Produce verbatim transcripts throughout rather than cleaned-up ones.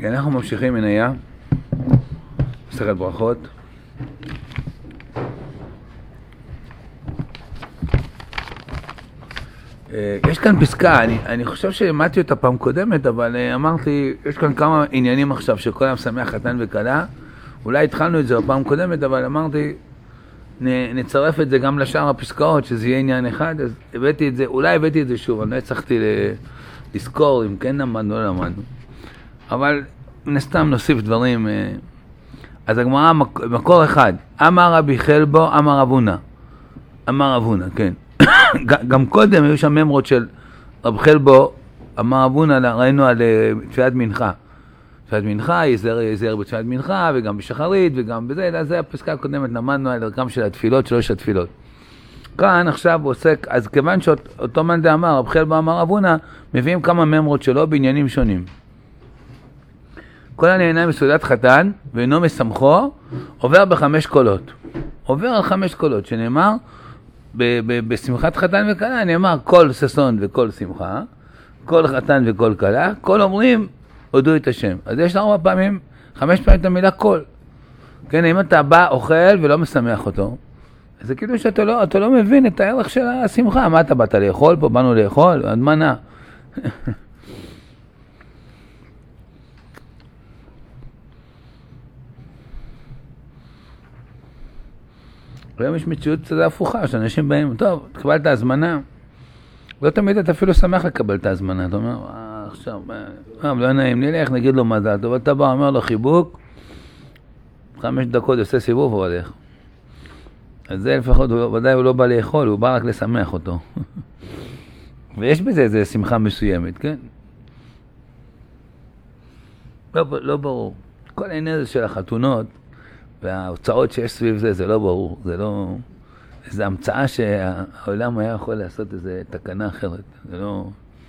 אנחנו ממשיכים מניה, מסכת ברכות. יש כאן פסקה, אני, אני חושב שלמדתי אותה פעם קודמת, אבל אמרתי, יש כאן כמה עניינים עכשיו שכל עם שמח חתן וכלה. אולי התחלנו את זה בפעם קודמת, אבל אמרתי, נ, נצרף את זה גם לשאר הפסקאות, שזה יהיה עניין אחד, אז הבאתי את זה, אולי הבאתי את זה שוב, אני לא הצלחתי לזכור אם כן למדנו או לא למדנו. אבל נסתם נוסיף דברים. אז הגמרא, מקור אחד, אמר רבי חלבו, אמר רב הונא. אמר רב הונא, כן. גם קודם היו שם ממרות של רב חלבו, אמר רב הונא, ראינו על תפילת מנחה. תפילת מנחה, יזהר בתפילת מנחה, וגם בשחרית, וגם בזה, זה הפסקה הקודמת, למדנו על ערכם של התפילות, שלוש התפילות. כאן עכשיו עוסק, אז כיוון שאותו מאן דאמר, רב חלבו אמר רב הונא, מביאים כמה ממרות שלו בעניינים שונים. כל הנהנה מסעודת חתן ואינו משמחו עובר בחמש קולות. עובר על חמש קולות, שנאמר ב- ב- בשמחת חתן וכלה, נאמר כל ששון וכל שמחה, כל חתן וכל כלה, כל אומרים הודו את השם. אז יש ארבע פעמים, חמש פעמים את המילה כל. כן, אם אתה בא אוכל ולא משמח אותו, אז זה כאילו שאתה לא, אתה לא מבין את הערך של השמחה. מה אתה באת לאכול פה? באנו לאכול? עד מנה. היום יש מציאות קצת הפוכה, שאנשים באים, טוב, תקבל את ההזמנה, לא תמיד אתה אפילו שמח לקבל את ההזמנה, אתה אומר, אה, עכשיו, אה, לא נעים, נלך, נגיד לו מזל טוב, אתה בא, אומר לו חיבוק, חמש דקות עושה סיבוב הוא הולך. אז זה לפחות, ודאי הוא לא בא לאכול, הוא בא רק לשמח אותו. ויש בזה איזו שמחה מסוימת, כן? לא, לא ברור. כל העניין הזה של החתונות, וההוצאות שיש סביב זה, זה לא ברור, זה לא... זו המצאה שהעולם היה יכול לעשות איזו תקנה אחרת, זה לא...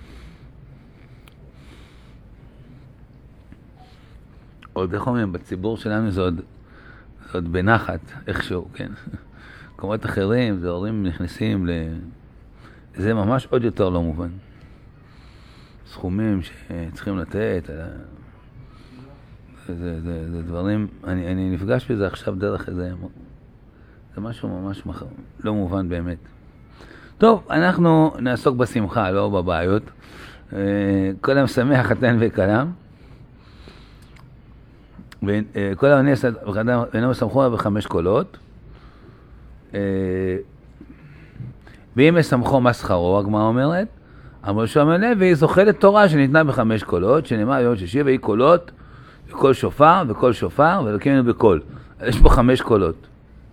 עוד איך אומרים, בציבור שלנו זה עוד, זה עוד בנחת, איכשהו, כן? מקומות אחרים, זה הורים נכנסים ל... זה ממש עוד יותר לא מובן. סכומים שצריכים לתת... זה, זה, זה דברים, אני, אני נפגש בזה עכשיו דרך איזה, זה משהו ממש מח... לא מובן באמת. טוב, אנחנו נעסוק בשמחה, לא בבעיות. כל היום שמח חתן וכלה. כל היום נעשה וחתן ואינו משמחו בחמש קולות. ואם משמחו מה שכרו, הגמרא אומרת, אמר שלמה לוי זוכה לתורה שניתנה בחמש קולות, שנאמר יום שישי והיא קולות, וכל שופר וכל שופר ולקינו בקול. יש פה חמש קולות.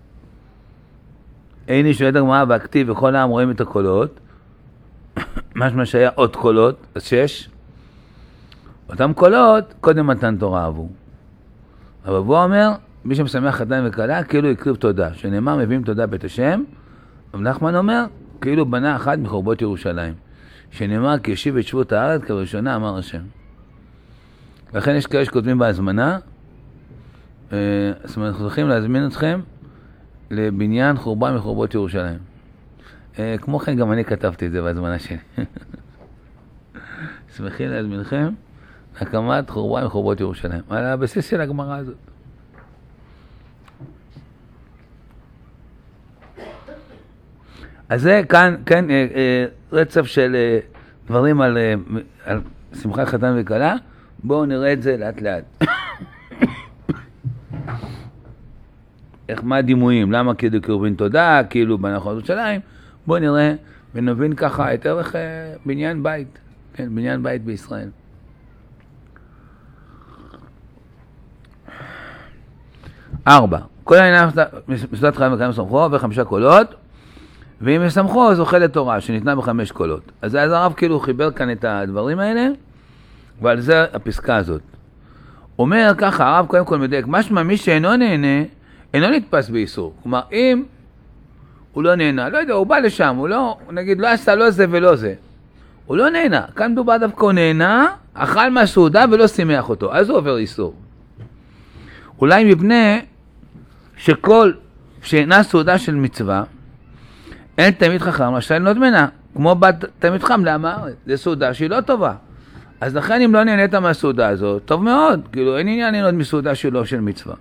אין איש שואלת הגמרא והכתיב וכל העם רואים את הקולות. משמע שהיה עוד קולות, אז שש. אותם קולות קודם מתן תורה אבו. אבל הוא אומר, מי שמשמח חתן וכלה כאילו יקריב תודה. שנאמר מביאים תודה בית השם. רב נחמן אומר, כאילו בנה אחת מחורבות ירושלים. שנאמר כי ישיב את שבות הארץ כראשונה אמר השם. לכן יש כאלה שכותבים בהזמנה, זאת אומרת, אנחנו צריכים להזמין אתכם לבניין חורבה מחורבות ירושלים. כמו כן גם אני כתבתי את זה בהזמנה שלי. שמחים להזמינכם להקמת חורבה מחורבות ירושלים. על הבסיס של הגמרא הזאת. אז זה כאן, כן, רצף של דברים על, על שמחת חתן וכלה. בואו נראה את זה לאט לאט. איך מה הדימויים? למה כאילו קרבין תודה? כאילו בנחת ירושלים? בואו נראה ונבין ככה את ערך אה, בניין בית. כן, בניין בית בישראל. ארבע. כל העניין מסעודת חתן וכלה משמחו וחמישה קולות, ואם משמחו זוכה לתורה שניתנה בחמש קולות. אז אז הרב כאילו חיבר כאן את הדברים האלה, ועל זה הפסקה הזאת. אומר ככה, הרב קודם כל מדייק, משמע מי שאינו נהנה, אינו נתפס באיסור. כלומר, אם הוא לא נהנה, לא יודע, הוא בא לשם, הוא לא, נגיד, לא עשה לא זה ולא זה. הוא לא נהנה. כאן דובר דווקא הוא נהנה, אכל מהסעודה ולא שימח אותו. אז הוא עובר איסור. אולי מפני שכל שאינה סעודה של מצווה, אין תמיד חכם, רשאי לנות ממנה, כמו בת תמיד חם לאמר, זה סעודה שהיא לא טובה. אז לכן אם לא נהנית מהסעודה הזאת, טוב מאוד, כאילו אין עניין ליהנות מסעודה שלו של מצווה.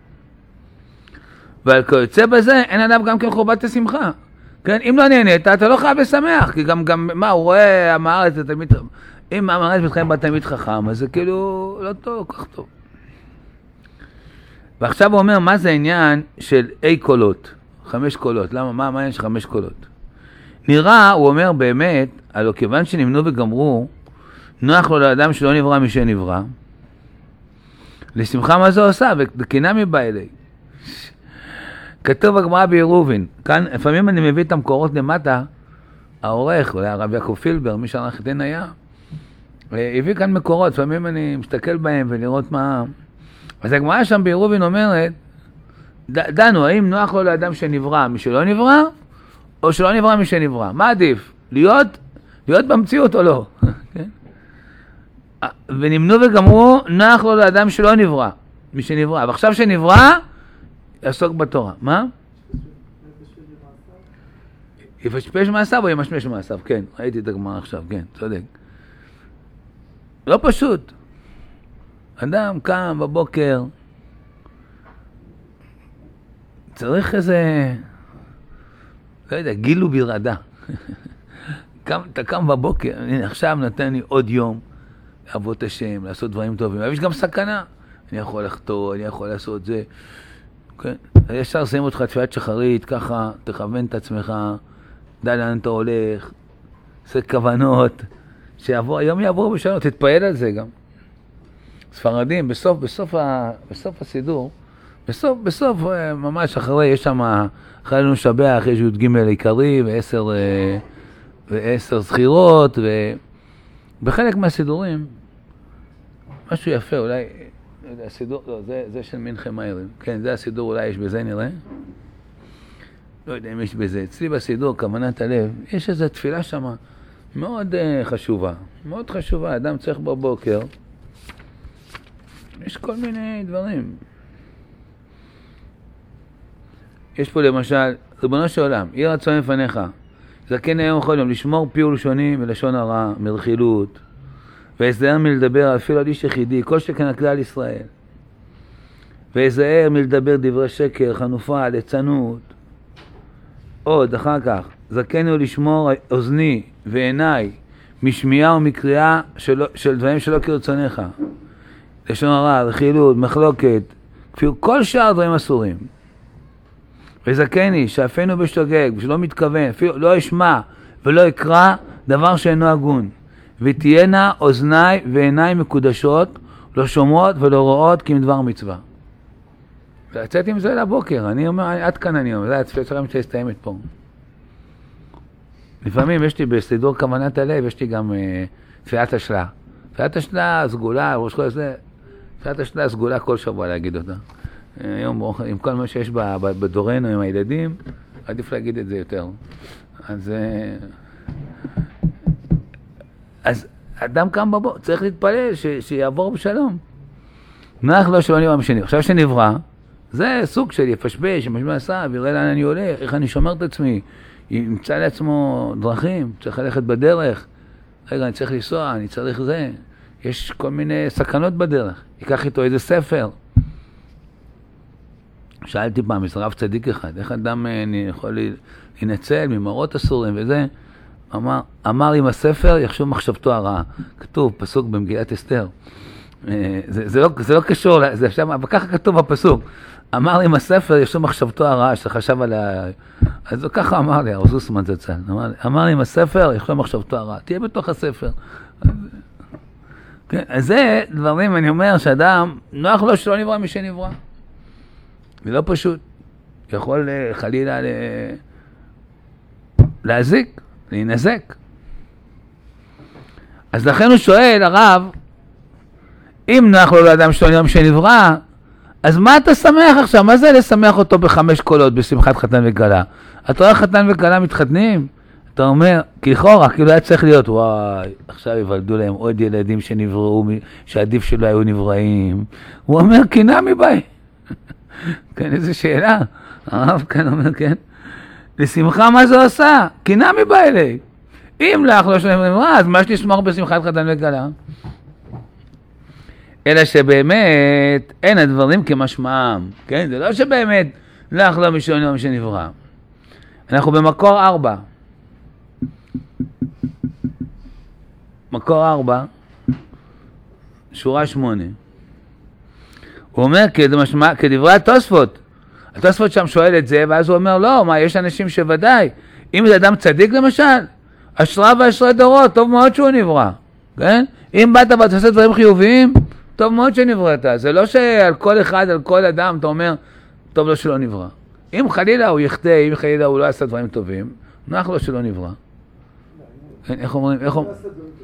ועל כיוצא בזה, אין עליו גם כן חובת השמחה. כן, אם לא נהנית, אתה לא חייב לשמח, כי גם, גם, מה, הוא רואה עם הארץ, תלמיד, אם עם הארץ מתחיים בתלמיד חכם, אז זה כאילו לא טוב, כך טוב. ועכשיו הוא אומר, מה זה העניין של אי קולות, חמש קולות, למה, מה העניין של חמש קולות? נראה, הוא אומר באמת, הלא כיוון שנמנו וגמרו, נוח לו לאדם שלא נברא משנברא, לשמחה מה זה עושה, וכינה מבא אלי. כתוב הגמרא בעירובין, כאן לפעמים אני מביא את המקורות למטה, העורך, אולי הרב יעקב פילבר, מי שערך איתן היה, הביא כאן מקורות, לפעמים אני מסתכל בהם ולראות מה... אז הגמרא שם בעירובין אומרת, דנו, האם נוח לו לאדם שנברא משלא נברא, או שלא נברא משנברא? מה עדיף? להיות, להיות במציאות או לא? ונמנו וגמרו, נוח לו לאדם שלא נברא משנברא, ועכשיו שנברא, יעסוק בתורה. מה? יפשפש מעשיו או ימשמש מעשיו? כן, ראיתי את הגמרא עכשיו, כן, צודק. לא פשוט. אדם קם בבוקר, צריך איזה, לא יודע, גילו ברעדה. אתה קם בבוקר, הנה, עכשיו נתן לי עוד יום לעבוד את השם, לעשות דברים טובים. אבל יש גם סכנה. אני יכול לחתור, אני יכול לעשות זה. כן? ישר שמים אותך תפילת שחרית, ככה, תכוון את עצמך, דע לאן אתה הולך, עושה כוונות, שיעבור, היום יעבור בשלום, תתפעל על זה גם. ספרדים, בסוף, בסוף, ה, בסוף הסידור, בסוף, בסוף, ממש אחרי, יש שם, אחרי לנו שבח, יש י' ג' עיקרי, ועשר, ועשר זכירות, ובחלק מהסידורים, משהו יפה, אולי, הסידור, לא, זה, זה של מנחם מאירים. כן, זה הסידור, אולי יש בזה, נראה. לא יודע אם יש בזה. אצלי בסידור, כוונת הלב, יש איזו תפילה שם מאוד uh, חשובה. מאוד חשובה. אדם צריך בבוקר. יש כל מיני דברים. יש פה למשל, ריבונו של עולם, יהי רצון לפניך. זקן היום וכל יום, לשמור פי ולשוני ולשון הרע, מרכילות. והזהר מלדבר אפילו על איש יחידי, כל שכן הכלל ישראל. והזהר מלדבר דברי שקר, חנופה, ליצנות. עוד, אחר כך, זכנו לשמור אוזני ועיניי משמיעה ומקריאה של, של דברים שלא כרצונך. לשון הרע, רכילות, מחלוקת, כפיר כל שאר דברים אסורים. וזכני, שאפנו בשתוגג, ושלא מתכוון, אפילו לא ישמע ולא יקרא דבר שאינו הגון. ותהיינה אוזניי ועיניי מקודשות, לא שומעות ולא רואות כמדבר מצווה. ויצאתי עם זה לבוקר, אני אומר, עד כאן אני אומר, זה התפילה שלכם שהסתיימת פה. לפעמים יש לי בסידור כוונת הלב, יש לי גם אה, תפילת השלה. תפילת השלה, סגולה, ראש כל זה, תפילת השלה, סגולה כל שבוע להגיד אותה. היום, עם כל מה שיש בדורנו, עם הילדים, עדיף להגיד את זה יותר. אז... אה, אז אדם קם בבוקר, צריך להתפלל ש, שיעבור בשלום. נח לו שלא נברא משני. עכשיו שנברא, זה סוג של יפשפש, משמע עשה, ויראה לאן אני הולך, איך אני שומר את עצמי, ימצא לעצמו דרכים, צריך ללכת בדרך, רגע, אני צריך לנסוע, אני צריך זה, יש כל מיני סכנות בדרך, ייקח איתו איזה ספר. שאלתי פעם, איזה רב צדיק אחד, איך אדם יכול להינצל ממראות אסורים וזה, אמר, אמר עם הספר יחשוב מחשבתו הרעה. כתוב, פסוק במגילת אסתר. זה, זה, לא, זה לא קשור, זה שם, אבל ככה כתוב בפסוק. אמר עם הספר יחשוב מחשבתו הרעה, שחשב על ה... אז ככה אמר לי, הרב זוסמן זצ"ל. אמר, אמר עם הספר יחשוב מחשבתו הרעה. תהיה בתוך הספר. כן, אז זה דברים, אני אומר, שאדם, נוח לו שלא נברא משנברא. זה לא פשוט. יכול חלילה להזיק. להינזק. אז לכן הוא שואל, הרב, אם נוח לו לאדם שלא נברא משנברא, אז מה אתה שמח עכשיו? מה זה לשמח אותו בחמש קולות בשמחת חתן וכלה? אתה רואה חתן וכלה מתחתנים? אתה אומר, כלכאורה, כאילו היה צריך להיות, וואי, עכשיו יוולדו להם עוד ילדים שנבראו, שעדיף שלא היו נבראים. הוא אומר, קינה מבית. כן, איזו שאלה. הרב כאן אומר, כן. לשמחה מה זה עושה? קינה מבא אלי. אם לך לא שלם נברא, אז מה יש לשמוח בשמחת חתן וכלה? אלא שבאמת אין הדברים כמשמעם, כן? זה לא שבאמת לא אכלה משעון יום שנברא. אנחנו במקור ארבע. מקור ארבע, שורה שמונה. הוא אומר כדמשמע, כדברי התוספות. התוספות שם שואל את זה, ואז הוא אומר, לא, מה, יש אנשים שוודאי. אם זה אדם צדיק למשל, אשרה ואשרי דורות, טוב מאוד שהוא נברא. כן? אם באת ואתה עושה דברים חיוביים, טוב מאוד שנבראת. זה לא שעל כל אחד, על כל אדם, אתה אומר, טוב לו שלא נברא. אם חלילה הוא יחטא, אם חלילה הוא לא עשה דברים טובים, נוח לו שלא נברא. איך אומרים, איך אומרים?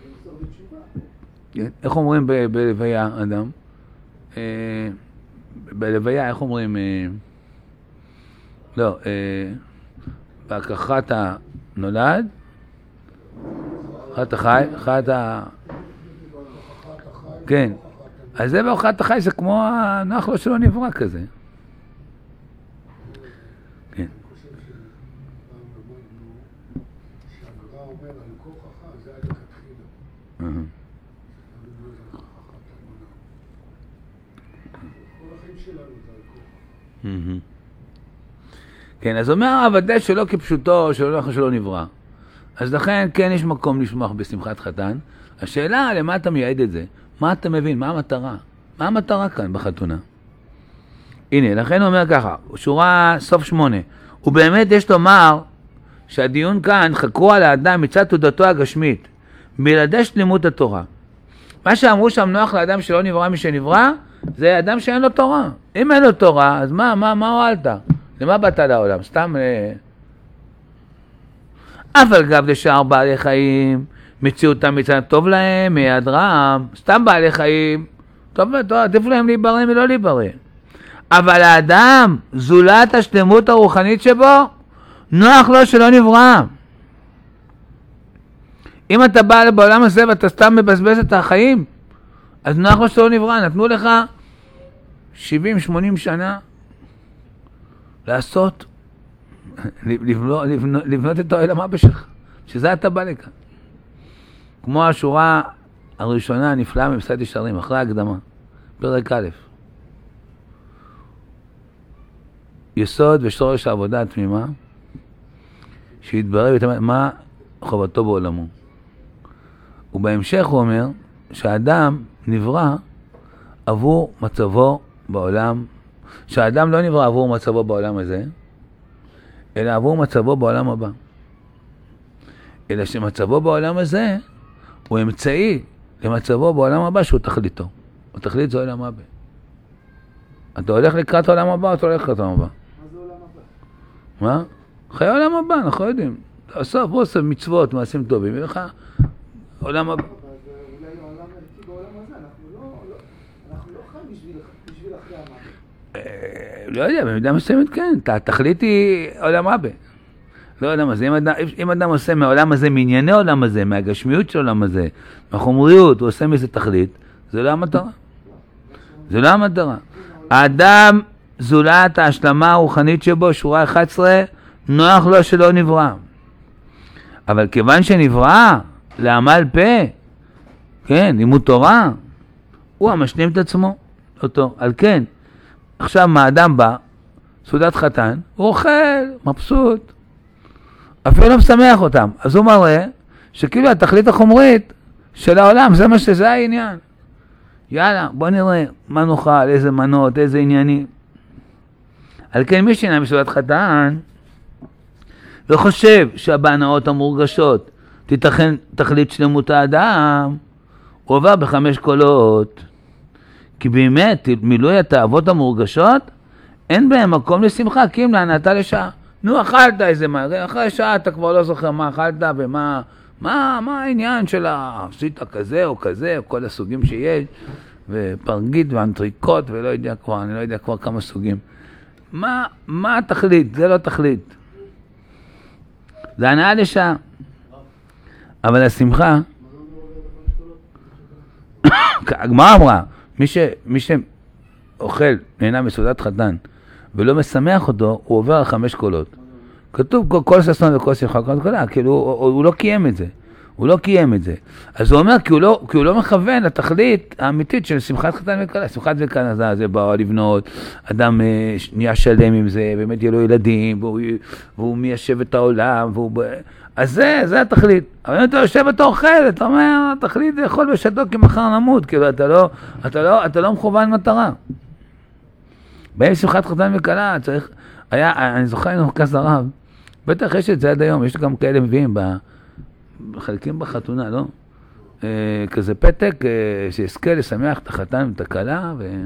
איך אומרים בלוויה, אדם? בלוויה, איך אומרים? לא, בהכחת הנולד, הכחת החי, הכחת ה... כן, אז זה בהכחת החי, זה כמו הנוח לו שלא נברא כזה. כן. כן, אז אומר העבדה שלא כפשוטו, שלא שלא נברא. אז לכן כן יש מקום לשמוח בשמחת חתן. השאלה למה אתה מייעד את זה? מה אתה מבין? מה המטרה? מה המטרה כאן בחתונה? הנה, לכן הוא אומר ככה, שורה סוף שמונה. ובאמת יש לומר שהדיון כאן חקרו על האדם מצד תעודתו הגשמית, בלעדי שלמות התורה. מה שאמרו שם נוח לאדם שלא נברא משנברא, זה אדם שאין לו תורה. אם אין לו תורה, אז מה, מה, מה הועלת? למה באת לעולם? סתם... אף על גב לשאר בעלי חיים, מציאותם מצד טוב להם, מהיעדרם, סתם בעלי חיים, טוב, טוב, עדיף להם להיברא מלא להיברא. אבל האדם, זולת השלמות הרוחנית שבו, נוח לו שלא נברא. אם אתה בא בעולם הזה ואתה סתם מבזבז את החיים, אז נוח לו שלא נברא. נתנו לך שבעים שמונים שנה לעשות, לבנות, לבנות, לבנות את העולם הבא שלך, שזה אתה בא לכאן. כמו השורה הראשונה הנפלאה ממסעד ישרים, אחרי ההקדמה, פרק א', יסוד ושורש העבודה התמימה, שהתברר ותאמר מה חובתו בעולמו. ובהמשך הוא אומר שהאדם נברא עבור מצבו בעולם, שהאדם לא נברא עבור מצבו בעולם הזה, אלא עבור מצבו בעולם הבא. אלא שמצבו בעולם הזה הוא אמצעי למצבו בעולם הבא שהוא תכליתו. התכלית זה עולם הבא. אתה הולך לקראת העולם הבא או אתה הולך לקראת העולם הבא? מה זה עולם הבא? מה? חיי העולם הבא, אנחנו יודעים. תעשו עושה מצוות, מעשים טובים, ולך עולם הבא. אבל זה אולי העולם הערכי בעולם הזה, אנחנו לא, אנחנו לא חיים בשביל אחרי המוות. לא יודע, במידה מסוימת כן, התכלית היא עולם הבא. לא יודע מה זה, אם אדם, אם אדם עושה מהעולם הזה, מענייני העולם הזה, מהגשמיות של העולם הזה, מהחומריות, הוא עושה מזה תכלית, זה לא המטרה. זה לא המטרה. האדם זולת ההשלמה הרוחנית שבו, שורה אחת עשרה, נוח לו שלא נברא. אבל כיוון שנברא, לעמל פה, כן, לימוד תורה, הוא המשלים את עצמו, אותו. על כן, עכשיו מה האדם בא, סעודת חתן, הוא אוכל, מבסוט, אפילו לא משמח אותם. אז הוא מראה שכאילו התכלית החומרית של העולם, זה מה שזה העניין. יאללה, בוא נראה מה נאכל, איזה מנות, איזה עניינים. על כן מי שאינה בסעודת חתן, וחושב שהבהנאות המורגשות תיתכן תכלית שלמות האדם, הוא עובר בחמש קולות. כי באמת, מילוי התאוות המורגשות, אין בהם מקום לשמחה, כי אם להנאתה לשעה. נו, אכלת איזה מה, אחרי שעה אתה כבר לא זוכר מה אכלת ומה, מה, מה העניין של עשית כזה או כזה, או כל הסוגים שיש, ופרגית ואנטריקוט ולא יודע כבר, אני לא יודע כבר כמה סוגים. מה, מה התכלית? זה לא תכלית. זה הנאה לשעה. אבל השמחה, הגמרא אמרה, מי ש, מי שאוכל, נהנה מסעודת חתן, ולא משמח אותו, הוא עובר על חמש קולות. כתוב כל, כל ששון וכל שמחה, כל קולה, כאילו הוא, הוא, הוא לא קיים את זה. הוא לא קיים את זה. אז הוא אומר, כי הוא לא, כי הוא לא מכוון לתכלית האמיתית של שמחת חתן וכלה. שמחת וכלה זה, זה בא לבנות, אדם אה, נהיה שלם עם זה, באמת יהיה לו ילדים, והוא, והוא מיישב את העולם, והוא... אז זה, זה התכלית. אבל אם אתה יושב ואתה אוכל, אתה אומר, התכלית זה יכול בשעתו כי מחר נמות, כאילו אתה לא, אתה לא, אתה לא מכוון מטרה. בהם שמחת חתן וכלה, צריך, היה, אני זוכר עם מרכז הרב, בטח יש את זה עד היום, יש גם כאלה מביאים בחלקים בחתונה, לא? אה, כזה פתק, אה, שיזכה לשמח את החתן ואת הכלה, ו...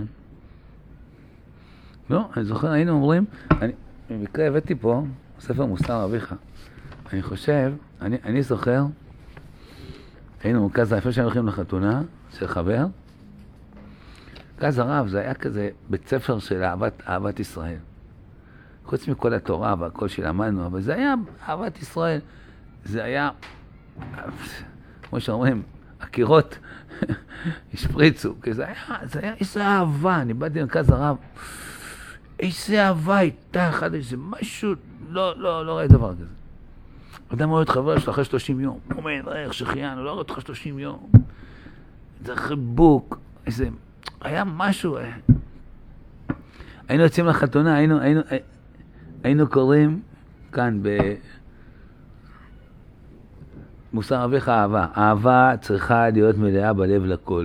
לא, אני זוכר, היינו אומרים, אני במקרה הבאתי פה, ספר מוסר אביך, אני חושב, אני, אני זוכר, היינו מרכז הרב, שהם הולכים לחתונה, של חבר, מרכז הרב זה היה כזה בית ספר של אהבת, אהבת ישראל. חוץ מכל התורה והכל שלמדנו, אבל זה היה אהבת ישראל. זה היה, כמו שאומרים, הקירות השפריצו, כי זה היה, זה היה איזה אהבה. אני באתי למרכז הרב, איזה אהבה הייתה אחד, איזה משהו, לא, לא, לא ראיתי דבר כזה. אדם רואה את חבר שלו אחרי שלושים יום, הוא אומר, איך שחיינו, לא רואה אותך שלושים יום. זה חיבוק, איזה, היה משהו, היינו יוצאים לחתונה, היינו, היינו, היינו קוראים כאן במוסר אביך אהבה. אהבה צריכה להיות מלאה בלב לכל.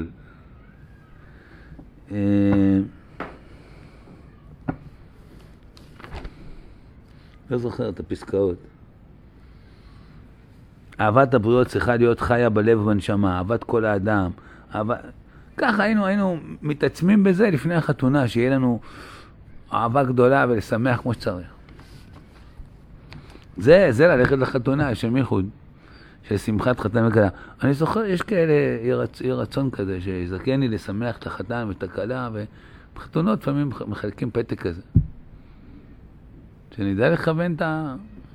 לא זוכר את הפסקאות. אהבת הבריאות צריכה להיות חיה בלב ובנשמה, אהבת כל האדם. אהבה... ככה היינו, היינו מתעצמים בזה לפני החתונה, שיהיה לנו אהבה גדולה ולשמח כמו שצריך. זה, זה ללכת לחתונה של מיחוד, של שמחת חתן וכלה. אני זוכר, יש כאלה, יהיה רצון כזה, שיזכן לי לשמח את החתן ואת הכלה, ובחתונות לפעמים מחלקים פתק כזה. שנדע לכוון את ה...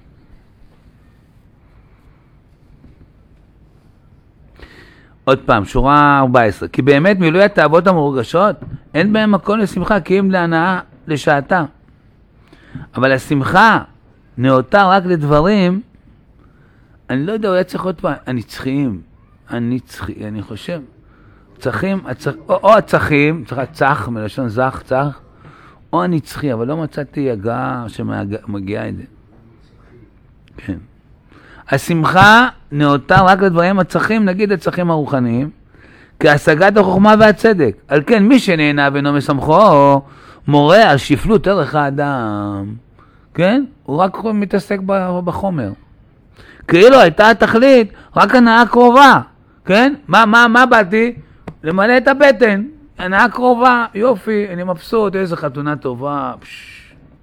עוד פעם, שורה ארבע עשרה. כי באמת מילוי התאוות המורגשות, אין בהם מקום לשמחה, כי אם להנאה לשעתה. אבל השמחה נאותה רק לדברים, אני לא יודע, אולי צריך עוד פעם, הנצחיים, הנצחי, אני חושב, צחים, הצח, או, או הצחים, צריך צח, מלשון זך, צח, או הנצחי, אבל לא מצאתי הגעה שמגיעה את זה. כן. השמחה נאותה רק לדברים הצחים, נגיד הצחים הרוחניים, כהשגת החוכמה והצדק. על כן, מי שנהנה ואינו משמחו, מורה על שפלות ערך האדם. כן? הוא רק מתעסק בחומר. כאילו הייתה התכלית, רק הנאה קרובה. כן? מה, מה, מה באתי? למלא את הבטן. הנאה קרובה, יופי, אני מבסוט, איזה חתונה טובה. פש...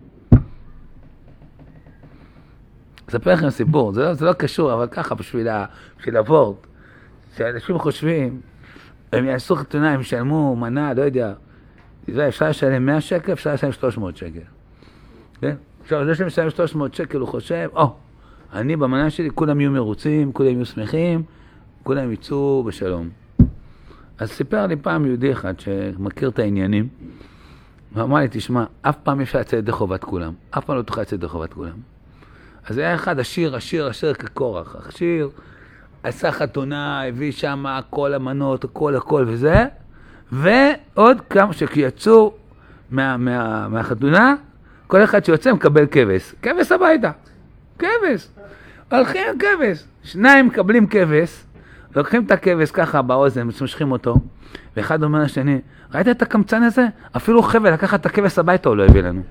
אספר לכם סיפור, זה לא, זה לא קשור, אבל ככה בשביל, בשביל הוורט. שאנשים חושבים, הם יעשו חתונה, הם ישלמו מנה, לא יודע, אפשר לשלם מאה שקל, אפשר לשלם שלוש מאות שקל. כן? עכשיו, זה שמשלם שלוש מאות שקל, הוא חושב, או, אני במנה שלי, כולם יהיו מרוצים, כולם יהיו שמחים, כולם יצאו בשלום. אז סיפר לי פעם יהודי אחד שמכיר את העניינים, ואמר לי, תשמע, אף פעם אפשר לצאת ידי חובת כולם, אף פעם לא תוכל לצאת ידי חובת כולם. אז היה אחד, השיר, השיר, השיר כקורח, השיר, עשה חתונה, הביא שם כל המנות, כל הכל וזה, ועוד כמה שיצאו מה, מה, מהחתונה, כל אחד שיוצא מקבל כבש. כבש הביתה. כבש. הולכים כבש. שניים מקבלים כבש, לוקחים את הכבש ככה באוזן, משמשכים אותו, ואחד אומר לשני, ראית את הקמצן הזה? אפילו חבל לקחת את הכבש הביתה הוא לא הביא לנו.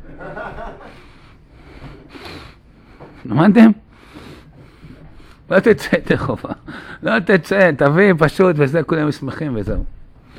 למדתם? לא תצא את החובה. לא תצא, תביא פשוט וזה, כולם משמחים וזהו. היום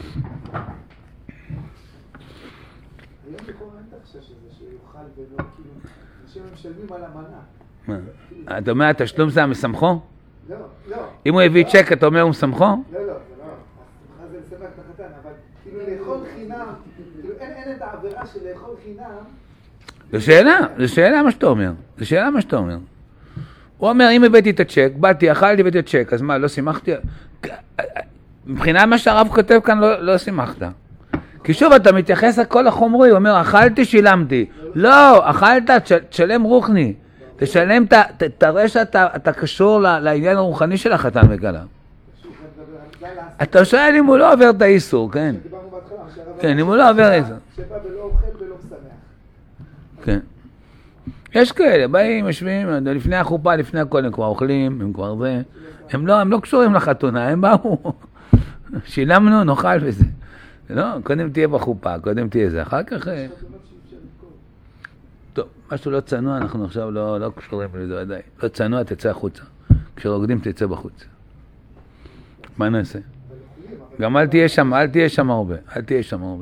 בכל אין תחשש שזה שיוכל ולא, כאילו, אנשים משלמים על המנה. מה? אתה אומר, התשלום זה המשמחו? לא, לא. אם הוא הביא צ'ק, אתה אומר הוא משמחו? לא, לא, זה לא. אז זה לשמח את החתן, אבל כאילו לאכול חינם, כאילו אין את העבירה של לאכול חינם. זו שאלה, זו שאלה מה שאתה אומר. זו שאלה מה שאתה אומר. הוא אומר, אם הבאתי את הצ'ק, באתי, אכלתי, הבאתי את הצ'ק, אז מה, לא שימחתי? מבחינה מה שהרב כותב כאן, לא, לא שימחת. כי שוב, אתה מתייחס לכל החומרי, הוא אומר, אכלתי, שילמתי. לא, אכלת, תשלם רוחני. תשלם, תראה שאתה קשור לעניין הרוחני של החתן וכלה. אתה שואל אם הוא לא עובר את האיסור, כן. כן, אם הוא לא עובר איסור. שבא ולא אוכל ולא משמח. כן. יש כאלה, באים, יושבים, לפני החופה, לפני הכל, הם כבר אוכלים, הם כבר זה. הם לא, הם לא קשורים לחתונה, הם באו. שילמנו, נאכל וזה. לא, קודם תהיה בחופה, קודם תהיה זה, אחר כך... טוב, משהו לא צנוע, אנחנו עכשיו לא, לא קשורים לזה עדיין. לא צנוע, תצא החוצה. כשרוקדים, תצא בחוץ. מה נעשה? גם אל תהיה שם, אל תהיה שם הרבה. אל תהיה שם הרבה.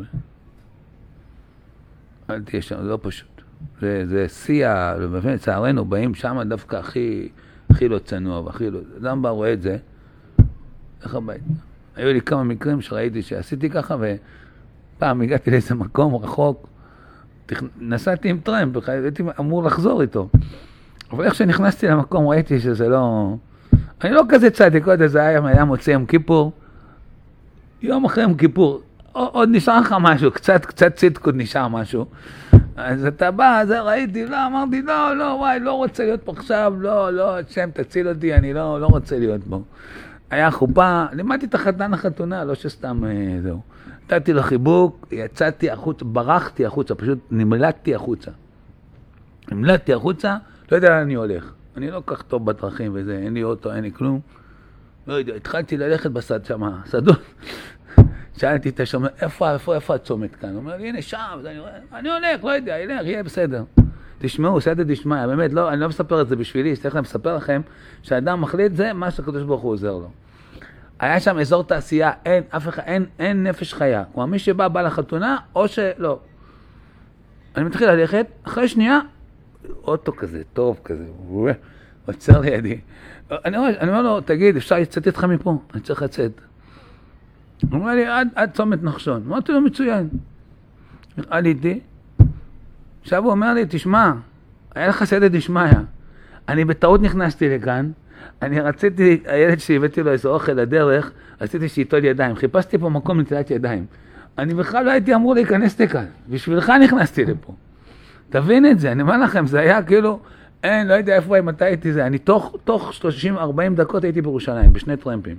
אל תהיה שם, זה לא פשוט. זה, זה שיע, לצערנו, באים שם דווקא הכי, הכי לא צנוע, והכי לא... אדם בא רואה את זה, איך הבית? היו לי כמה מקרים שראיתי שעשיתי ככה, ופעם הגעתי לאיזה מקום רחוק, נסעתי עם טרמפ, הייתי אמור לחזור איתו. אבל איך שנכנסתי למקום ראיתי שזה לא... אני לא כזה צדיק, עוד איזה היה, היה מוצא יום כיפור, יום אחרי יום כיפור, עוד נשאר לך משהו, קצת, קצת צדקות נשאר משהו. אז אתה בא, אז ראיתי, לא, אמרתי, לא, לא, וואי, לא רוצה להיות פה עכשיו, לא, לא, שם, תציל אותי, אני לא, לא רוצה להיות פה. היה חופה, לימדתי את החתן החתונה, לא שסתם אה, זהו. נתתי לו חיבוק, יצאתי החוצה, ברחתי החוצה, פשוט נמלטתי החוצה. נמלטתי החוצה, לא יודע לאן אני הולך. אני לא כך טוב בדרכים וזה, אין לי אוטו, אין לי כלום. לא יודע, התחלתי ללכת בסד שם, סדות. שאלתי את השומר, איפה, איפה, איפה הצומת כאן? הוא אומר לי, הנה שם, אני, אני הולך, לא יודע, ילך, יהיה בסדר. תשמעו, סייעתא דשמיא, באמת, לא, אני לא מספר את זה בשבילי, סליחה, אני מספר לכם, שהאדם מחליט זה, מה שהקדוש ברוך הוא עוזר לו. היה שם אזור תעשייה, אין, אף אחד, אין, אין נפש חיה. כלומר, מי שבא, בא לחתונה, או שלא. אני מתחיל ללכת, אחרי שנייה, אוטו כזה, טוב כזה, עוצר לידי. אני אומר, אני אומר לו, תגיד, אפשר לצאת איתך מפה? אני צריך לצאת. הוא אומר לי, עד, עד צומת נחשון. אמרתי לו, מצוין. עליתי. עכשיו הוא אומר לי, תשמע, היה לך סייעתא דשמיא. אני בטעות נכנסתי לכאן, אני רציתי, הילד שהבאתי לו איזה אוכל לדרך, רציתי שיטול ידיים. חיפשתי פה מקום לטילת ידיים. אני בכלל לא הייתי אמור להיכנס לכאן. בשבילך נכנסתי לפה. תבין את זה, אני אומר לכם, זה היה כאילו, אין, לא יודע איפה, מתי הייתי זה. אני תוך, תוך שלושים ארבעים דקות הייתי בירושלים, בשני טרמפים.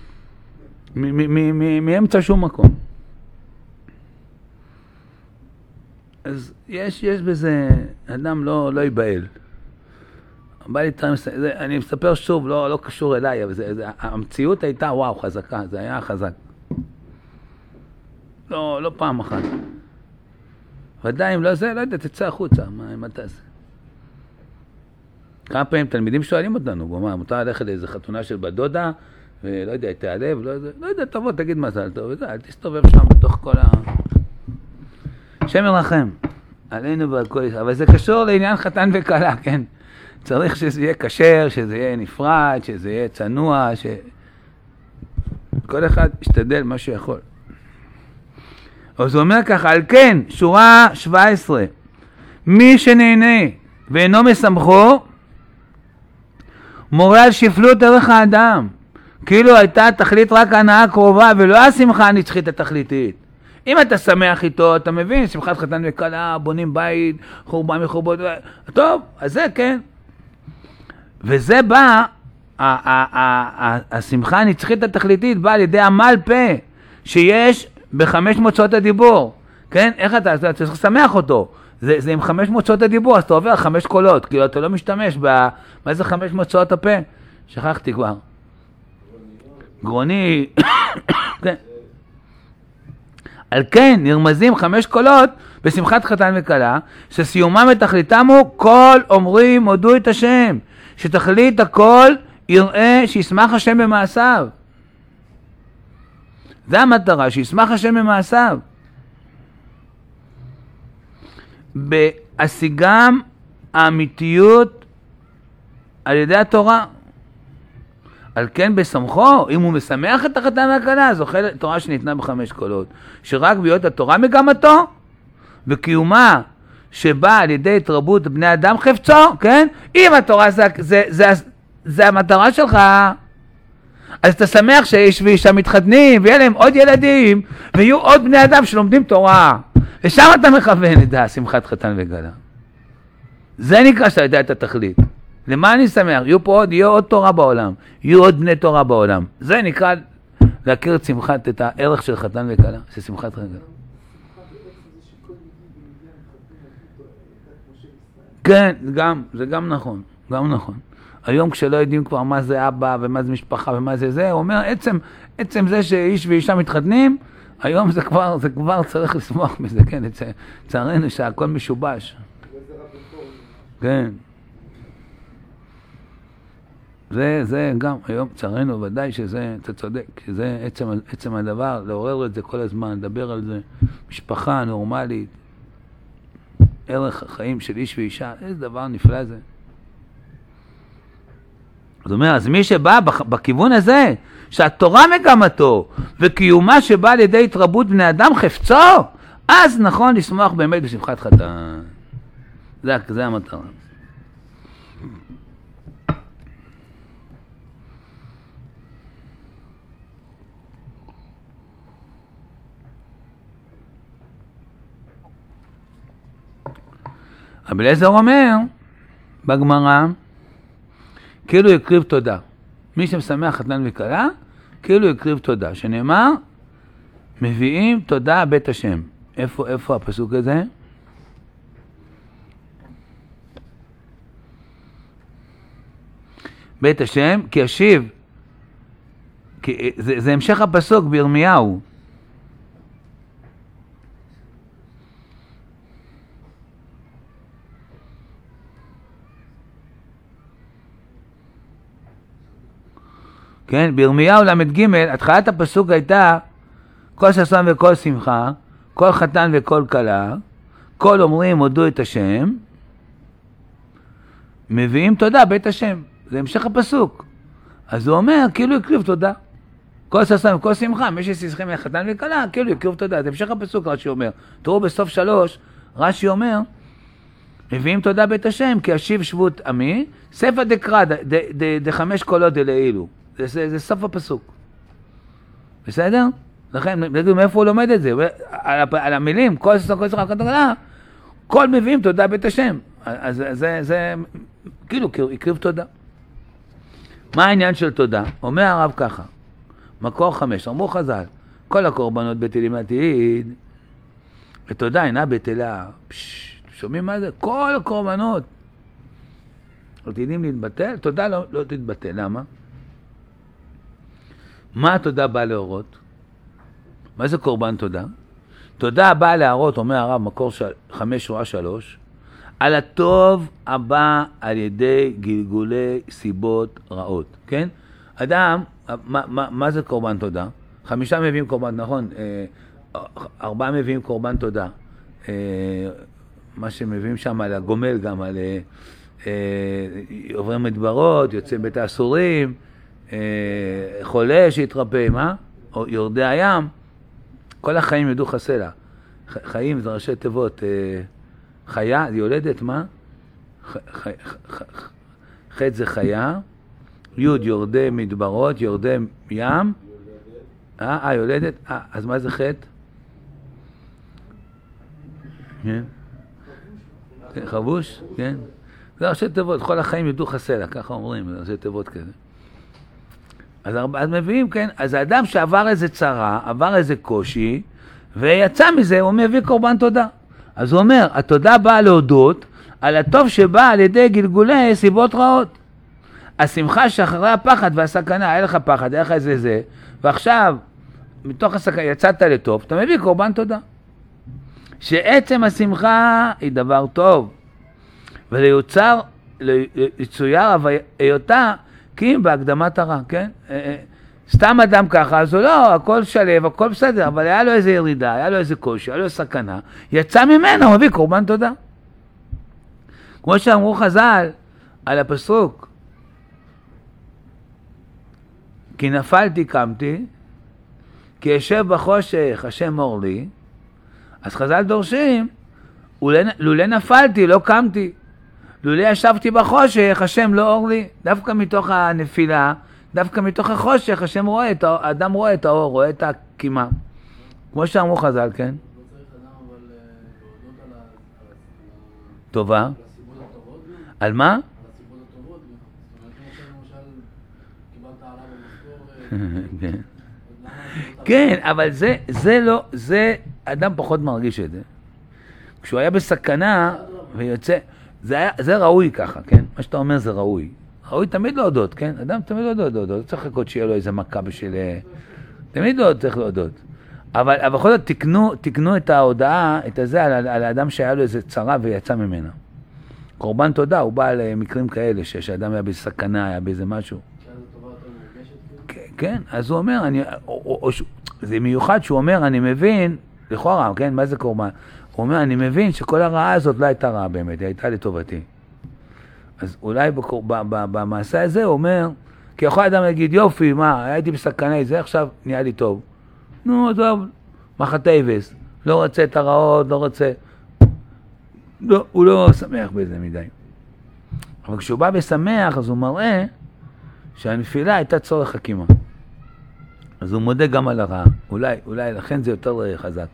מאמצע שום מקום. אז יש, יש בזה, אדם לא, לא ייבהל. בא לי טרמפ, אני מספר שוב, לא, לא קשור אליי, אבל זה, זה, המציאות הייתה, וואו, חזקה, זה היה חזק. לא, לא פעם אחת. ודאי, אם לא זה, לא יודע, תצא החוצה, מה, מה אתה זה? כמה פעמים תלמידים שואלים אותנו, הוא אומר, מותר ללכת לאיזו חתונה של בדודה, ולא יודע, תעלב, לא יודע, לא יודע, תבוא, תגיד מזל טוב, וזה, אל תסתובב שם בתוך כל ה... שם ירחם, עלינו והכל, אבל זה קשור לעניין חתן וכלה, כן? צריך שזה יהיה כשר, שזה יהיה נפרד, שזה יהיה צנוע, ש... כל אחד ישתדל מה שיכול. אז הוא אומר ככה, על כן, שורה שבע עשרה, מי שנהנה ואינו מסמכו, מורה על שפלות ערך האדם, כאילו הייתה תכלית רק הנאה קרובה, ולא השמחה הנצחית התכליתית. אם אתה שמח איתו, אתה מבין, שמחת חתן וכלה, בונים בית, חורבה מחורבות, טוב, אז זה כן. וזה בא, השמחה הנצחית התכליתית באה על ידי עמל פה, שיש בחמש מוצאות הדיבור. כן? איך אתה, אתה צריך לשמח אותו. זה, זה עם חמש מוצאות הדיבור, אז אתה עובר חמש קולות, כאילו אתה לא משתמש ב... מה זה חמש מוצאות הפה? שכחתי כבר. גרוני. כן. על כן נרמזים חמש קולות בשמחת חתן וכלה, שסיומם ותכליתם הוא כל אומרים הודו את השם, שתכלית הכל יראה שישמח השם במעשיו. זה המטרה, שישמח השם במעשיו. בהשיגם האמיתיות על ידי התורה. על כן בסמכו, אם הוא משמח את החתן והכלה, זוכה לתורה שניתנה בחמש קולות, שרק בהיות התורה מגמתו, וקיומה שבאה על ידי התרבות בני אדם חפצו, כן? אם התורה זה, זה, זה, זה, זה המטרה שלך, אז אתה שמח שיש ואישה מתחתנים, ויהיה להם עוד ילדים, ויהיו עוד בני אדם שלומדים תורה. ושם אתה מכוון את השמחת חתן וכלה. זה נקרא שאתה יודע את התכלית. למה אני שמח? יהיו פה עוד, יהיו עוד תורה בעולם, יהיו עוד בני תורה בעולם. זה נקרא להכיר את שמחת, את הערך של חתן וכלה, של שמחת חתן. כן, גם, זה גם נכון, גם נכון. היום כשלא יודעים כבר מה זה אבא ומה זה משפחה ומה זה זה, הוא אומר, עצם, עצם זה שאיש ואישה מתחתנים, היום זה כבר, זה כבר צריך לשמוח בזה, כן, צערנו שהכל משובש. כן. זה, זה גם, היום צערנו ודאי שזה, אתה צודק, שזה עצם, עצם הדבר, לעורר את זה כל הזמן, לדבר על זה, משפחה נורמלית, ערך החיים של איש ואישה, איזה דבר נפלא זה. זאת אומרת, אז מי שבא בכיוון הזה, שהתורה מגמתו, וקיומה שבא על ידי התרבות בני אדם חפצו, אז נכון לשמוח באמת בשמחת חתן. זה, זה המטרה. אבל אליעזר אומר, בגמרא, כאילו יקריב תודה. מי שמשמח חתן וכלה, כאילו יקריב תודה. שנאמר, מביאים תודה בית השם. איפה, איפה הפסוק הזה? בית השם, כי אשיב, כי, זה, זה המשך הפסוק בירמיהו. כן, בירמיהו למד ג' התחלת הפסוק הייתה כל ששון וכל שמחה, כל חתן וכל כלה, כל אומרים הודו את השם, מביאים תודה בית השם. זה המשך הפסוק. אז הוא אומר, כאילו יקריב תודה. כל ששון וכל שמחה, מי ששיחים לחתן וכלה, כאילו יקריב תודה. זה המשך הפסוק, רש"י אומר. תראו בסוף שלוש, רש"י אומר, מביאים תודה בית השם, כי אשיב שבות עמי, ספא דקרא, דחמש קולות דלעילו. זה, זה, זה סוף הפסוק. בסדר? לכן, נגיד, מאיפה הוא לומד את זה? על, על המילים, כל ששון, כל שמחה, כל כלה, כל מביאים תודה בית השם. אז זה, זה, זה כאילו, יקריב תודה. מה העניין של תודה? אומר הרב ככה, מקור חמש, אמרו חז"ל, כל הקורבנות בטלים עתיד, ותודה אינה בטלה. פשש, שומעים מה זה? כל הקורבנות עתידים להתבטל, תודה לא, לא תתבטל. למה? מה התודה באה להורות? מה זה קורבן תודה? תודה באה להראות, אומר הרב, מקור של, חמש שורה שלוש, על הטוב הבא על ידי גלגולי סיבות רעות, כן? אדם, מה, מה, מה זה קורבן תודה? חמישה מביאים קורבן, נכון? ארבעה מביאים קורבן תודה. מה שמביאים שם על הגומל גם, על עוברים מדברות, יוצא בית האסורים, חולה שהתרפא, מה? או יורדי הים, כל החיים ידעו חסלה. חיים זה ראשי תיבות, חיה, זה יולדת, מה? חטא זה חיה, יוד יורדי מדברות, יורדי ים, אה, יולדת, אה, אז מה זה חטא? כן? חבוש, כן? זה ראשי תיבות, כל החיים ידעו חסלה, ככה אומרים, זה ראשי תיבות כזה. אז, אז מביאים, כן? אז האדם שעבר איזה צרה, עבר איזה קושי, ויצא מזה, הוא מביא קורבן תודה. אז הוא אומר, התודה באה להודות על הטוב שבא על ידי גלגולי סיבות רעות. השמחה שאחרי הפחד והסכנה, היה לך פחד, היה לך איזה זה, ועכשיו, מתוך הסכנה, יצאת לטוב, אתה מביא קורבן תודה. שעצם השמחה היא דבר טוב, וליוצר, ליצויר היותה, כי אם בהקדמת הרע, כן? סתם אדם ככה, אז הוא לא, הכל שלב, הכל בסדר, אבל היה לו איזה ירידה, היה לו איזה קושי, היה לו סכנה, יצא ממנו, הוא מביא קורבן תודה. כמו שאמרו חז"ל על הפסוק, כי נפלתי קמתי, כי ישב בחושך השם אור לי, אז חז"ל דורשים, לולא נפלתי, לא קמתי. לולא ישבתי בחושך, השם לא אור לי. דווקא מתוך הנפילה, דווקא מתוך החושך, השם רואה את האור, האדם רואה את האור, רואה את הקימה. כמו שאמרו חז"ל, כן? לא צריך אדם, אבל להודות על טובה. הסיבות הטובות על מה? על הסיבות הטובות. זאת אומרת, למשל, קיבלת עליו במשכורת. כן, אבל זה, זה לא, זה, אדם פחות מרגיש את זה. כשהוא היה בסכנה ויוצא, זה, היה, זה ראוי ככה, כן? מה שאתה אומר זה ראוי. ראוי תמיד להודות, כן? אדם תמיד להודות, להודות. לא צריך לחכות שיהיה לו איזה מכה בשביל... תמיד לא צריך להודות. אבל, אבל בכל זאת תקנו, תקנו את ההודעה, את הזה, על, על האדם שהיה לו איזה צרה ויצא ממנה. קורבן תודה, הוא בא למקרים כאלה, שאדם היה בסכנה, היה באיזה משהו. כן, אז הוא אומר, אני, או, או, או, זה מיוחד שהוא אומר, אני מבין, לכאורה, כן, מה זה קורבן? הוא אומר, אני מבין שכל הרעה הזאת לא הייתה רעה באמת, היא הייתה לטובתי. אז אולי בקור, ב, ב, במעשה הזה הוא אומר, כי יכול אדם להגיד, יופי, מה, הייתי בסכנה, זה עכשיו נהיה לי טוב. נו, טוב, מחטייבס, לא רוצה את הרעות, לא רוצה, לא, הוא לא שמח בזה מדי. אבל כשהוא בא בשמח, אז הוא מראה שהנפילה הייתה צורך חכימה. אז הוא מודה גם על הרעה. אולי, אולי, לכן זה יותר חזק.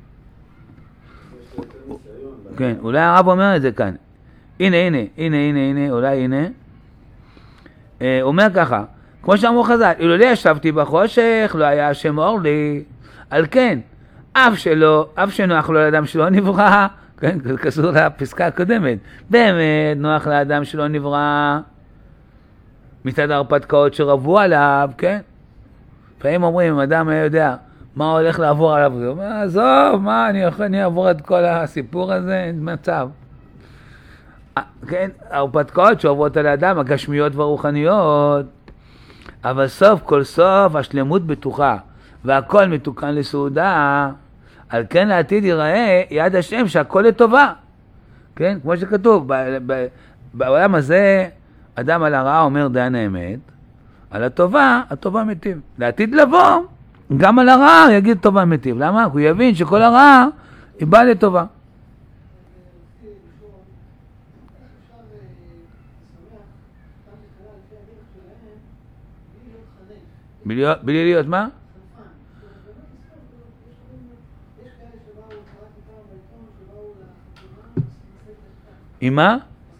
כן, אולי הרב אומר את זה כאן. הנה, הנה, הנה, הנה, הנה, אולי הנה. הוא אומר ככה, כמו שאמרו חז"ל, אילולא ישבתי בחושך, לא היה השם אור לי. על כן, אף שלא, אף שנוח לו לאדם שלא נברא, כן, זה קשור לפסקה הקודמת. באמת, נוח לאדם שלא נברא. מצד ההרפתקאות שרבו עליו, כן? לפעמים אומרים, אם אדם היה יודע מה הולך לעבור עליו, הוא אומר, עזוב, מה, אני יכול, אני אעבור את כל הסיפור הזה, אין מצב. כן, ההרפתקאות שעוברות על האדם, הגשמיות והרוחניות, אבל סוף כל סוף השלמות בטוחה, והכל מתוקן לסעודה, על כן לעתיד ייראה יד השם שהכל לטובה. כן, כמו שכתוב, ב- ב- בעולם הזה, אדם על הרעה אומר דיין האמת, על הטובה, הטובה מטיב. לעתיד לבוא, גם על הרעה יגיד טובה מטיב. למה? הוא יבין שכל הרעה היא באה לטובה. בלי להיות מה? עם מה?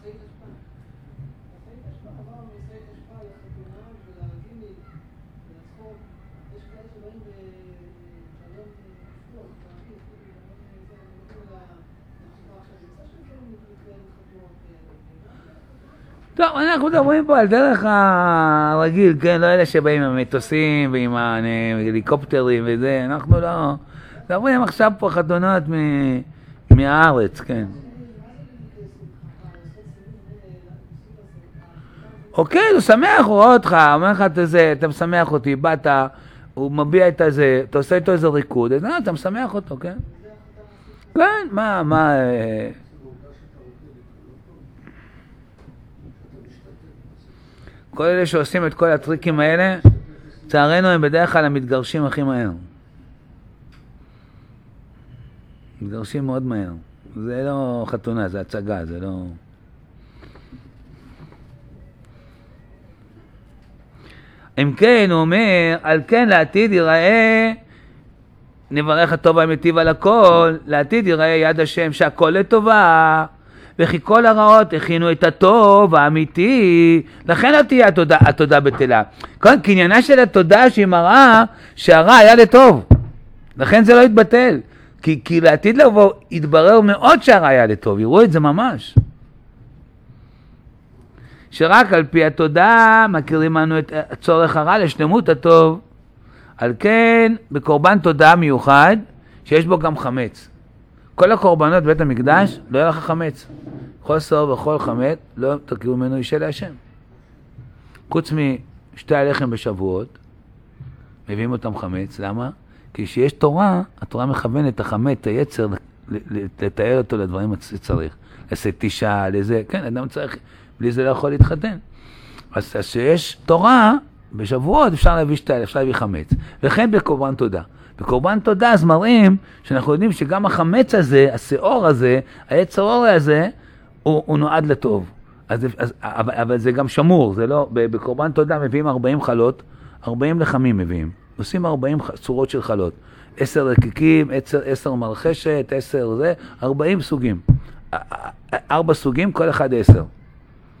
טוב, אנחנו מדברים פה על דרך הרגיל, כן? לא אלה שבאים עם המטוסים ועם ההליקופטרים וזה, אנחנו לא... מדברים עכשיו פה חתונות מהארץ, כן. אוקיי, הוא שמח, הוא רואה אותך, אומר לך את זה, אתה משמח אותי, באת, הוא מביע את זה, אתה עושה איתו איזה ריקוד, אז לא, אתה משמח אותו, כן? כן, מה, מה... כל אלה שעושים את כל הטריקים האלה, צערנו הם בדרך כלל המתגרשים הכי מהר. מתגרשים מאוד מהר. זה לא חתונה, זה הצגה, זה לא... אם כן, הוא אומר, על כן לעתיד ייראה, נברך הטוב והמיטיב על הכל, לעתיד ייראה יד השם שהכל לטובה, וכי כל הרעות הכינו את הטוב האמיתי, לכן לא תהיה התודה, התודה בטלה. כאן, קניינה של התודה שהיא מראה שהרע היה לטוב, לכן זה לא יתבטל, כי, כי לעתיד לבוא יתברר מאוד שהרע היה לטוב, יראו את זה ממש. שרק על פי התודה מכירים לנו את הצורך הרע לשלמות הטוב, על כן בקורבן תודה מיוחד שיש בו גם חמץ. כל הקורבנות בית המקדש לא היה לך חמץ. חוסר וכל חמץ לא תקראו ממנו אישה להשם. חוץ משתי הלחם בשבועות, מביאים אותם חמץ. למה? כי שיש תורה, התורה מכוונת את החמץ, את היצר, לתאר אותו לדברים שצריך. לעשות תשעה, לזה, כן, אדם צריך, בלי זה לא יכול להתחתן. אז שיש תורה, בשבועות אפשר להביא שתיים, אפשר להביא חמץ. וכן בקורבן תודה. בקורבן תודה אז מראים שאנחנו יודעים שגם החמץ הזה, השעור הזה, היצר אור הזה, הוא, הוא נועד לטוב. אז, אז, אבל, אבל זה גם שמור, זה לא, בקורבן תודה מביאים ארבעים חלות, ארבעים לחמים מביאים. עושים ארבעים צורות של חלות. עשר רקיקים, עשר, עשר מרחשת, עשר זה, ארבעים סוגים. ארבע סוגים, כל אחד עשר.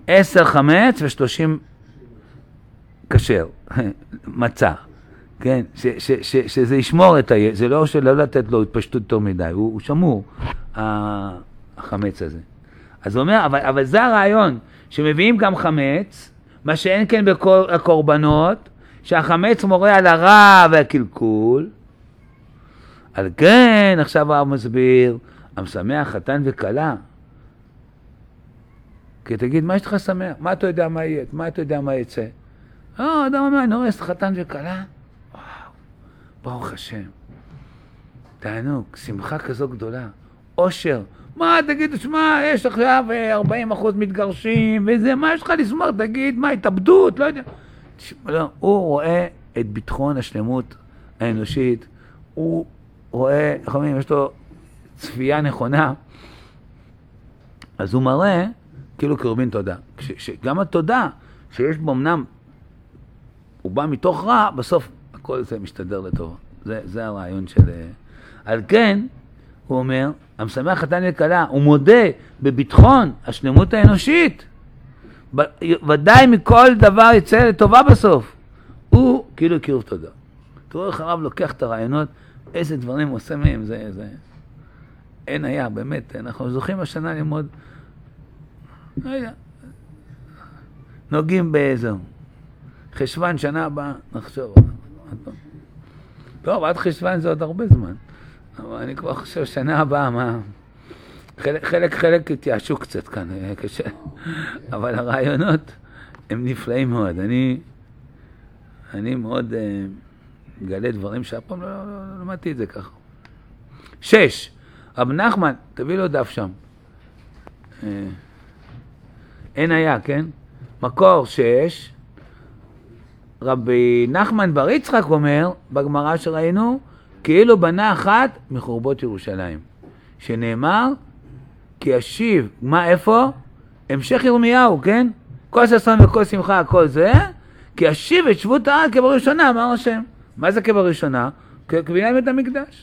עשר חמץ ושלושים כשר, מצה, כן? ש, ש, ש, שזה ישמור את הילד, זה לא שלא לתת לו התפשטות יותר מדי, הוא, הוא שמור, החמץ הזה. אז הוא אומר, אבל, אבל זה הרעיון, שמביאים גם חמץ, מה שאין כן בכל הקורבנות, שהחמץ מורה על הרע והקלקול. על כן, עכשיו הרב מסביר, המשמח חתן וכלה. כי תגיד, מה יש לך שמח? מה אתה יודע מה יהיה? מה אתה יודע מה יצא? אה, אדם אומר, אני רואה חתן וכלה. וואו, ברוך השם. תענוג, שמחה כזו גדולה. אושר. מה, תגיד, תשמע, יש עכשיו ארבעים אחוז מתגרשים, וזה, מה יש לך לשמוח? תגיד, מה, התאבדות? לא יודע. לא, הוא רואה את ביטחון השלמות האנושית, הוא רואה, איך אומרים, יש לו צפייה נכונה, אז הוא מראה, כאילו קורבין תודה. גם התודה, שיש בו אמנם, הוא בא מתוך רע, בסוף הכל זה משתדר לטוב. זה, זה הרעיון של... על כן, הוא אומר, המשמח חתן וכלה, הוא מודה בביטחון השלמות האנושית, ודאי מכל דבר יצא לטובה בסוף. הוא כאילו קירוב תודה. תראו איך הרב לוקח את הרעיונות, איזה דברים עושה מהם, זה, זה... אין היה, באמת, אנחנו זוכים השנה ללמוד, רגע, נוגעים באיזו, חשבן שנה הבאה, נחשוב. טוב, עד חשבן זה עוד הרבה זמן, אבל אני כבר חושב שנה הבאה, מה... חלק, חלק, חלק התייאשו קצת כאן, קשה, אבל הרעיונות הם נפלאים מאוד. אני, אני מאוד uh, מגלה דברים שאף פעם לא, לא, לא למדתי את זה ככה. שש, רב נחמן, תביא לו דף שם. Uh, אין היה, כן? מקור שש, רבי נחמן בר יצחק אומר, בגמרא שראינו, כאילו בנה אחת מחורבות ירושלים, שנאמר, כי ישיב, מה איפה? המשך ירמיהו, כן? כל ששון וכל שמחה, הכל זה, כי ישיב את שבות הארץ כבראשונה, אמר השם. מה זה כבראשונה? כבניין בית המקדש.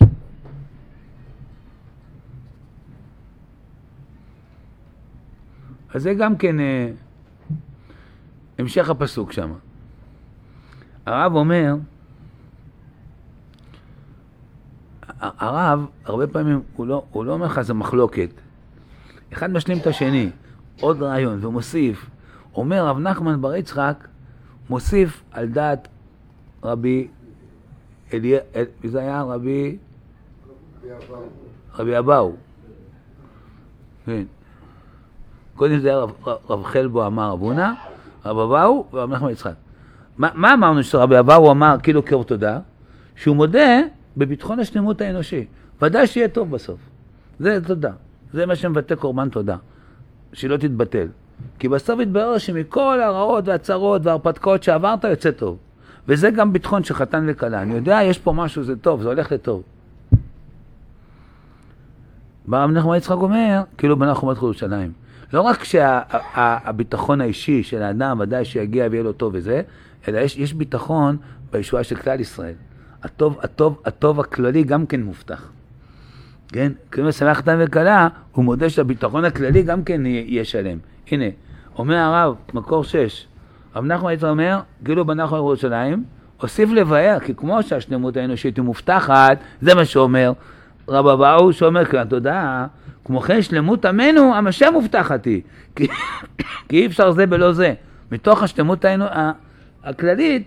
אז זה גם כן אה, המשך הפסוק שם. הרב אומר, הרב, הרבה פעמים הוא לא, הוא לא אומר לך, זה מחלוקת. אחד משלים את השני, עוד רעיון, ומוסיף. אומר רב נחמן בר יצחק, מוסיף על דעת רבי אליה, זה היה רבי רבי אבאו. כן. קודם זה היה רב, רב חלבו אמר אבונה, רב אבאו ורב נחמן יצחק. מה, מה אמרנו שרבי אבאו אמר כאילו קירוב תודה? שהוא מודה בביטחון השלמות האנושי. ודאי שיהיה טוב בסוף. זה תודה. זה מה שמבטא קורבן תודה. שלא תתבטל. כי בסוף יתברר שמכל הרעות והצרות וההרפתקאות שעברת יוצא טוב. וזה גם ביטחון של חתן וכלה. אני יודע, יש פה משהו, זה טוב, זה הולך לטוב. ברב נחמן יצחק אומר, כאילו בנה חומת ירושלים. לא רק שהביטחון האישי של האדם ודאי שיגיע ויהיה לו טוב וזה, אלא יש, יש ביטחון בישועה של כלל ישראל. הטוב, הטוב, הטוב הכללי גם כן מובטח. כן? כאילו משמח חתן וכלה, הוא מודה שהביטחון הכללי גם כן יהיה שלם. הנה, אומר הרב, מקור שש, רב נחמן יצחק אומר, כאילו בנה חומת ירושלים, הוסיף לבאר, כי כמו שהשלמות האנושית היא מובטחת, זה מה שאומר רב אבאו, שאומר כאן, תודה, כמו כן שלמות עמנו, המשם מובטחת היא, כי, כי אי אפשר זה בלא זה. מתוך השלמות האנו, הכללית,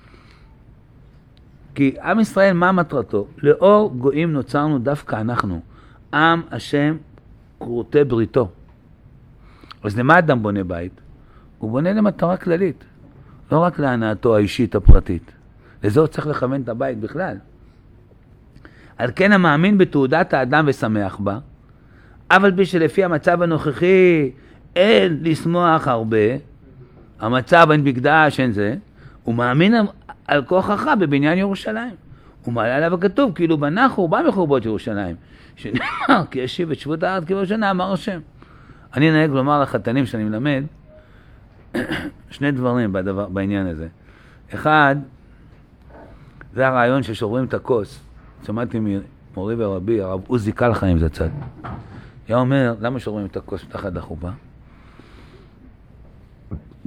כי עם ישראל, מה מטרתו? לאור גויים נוצרנו דווקא אנחנו, עם השם כרותי בריתו. אז למה אדם בונה בית? הוא בונה למטרה כללית, לא רק להנאתו האישית הפרטית. לזה הוא צריך לכוון את הבית בכלל. על כן המאמין בתעודת האדם ושמח בה, אבל בשלפי המצב הנוכחי אין לשמוח הרבה, המצב אין מקדש, אין זה, הוא מאמין על כוחך בבניין ירושלים. הוא מעלה עליו הכתוב, כאילו בנה חורבה מחורבות ירושלים, שנאמר, כי ישיב את שבות הארץ כבראשונה, אמר השם. אני נהג לומר לחתנים שאני מלמד, שני דברים בדבר, בעניין הזה. אחד, זה הרעיון ששוברים את הכוס. שמעתי ממורי ורבי, הרב עוזי קלחיים זה צד. היה אומר, למה שוברים את הכוס מתחת לחופה?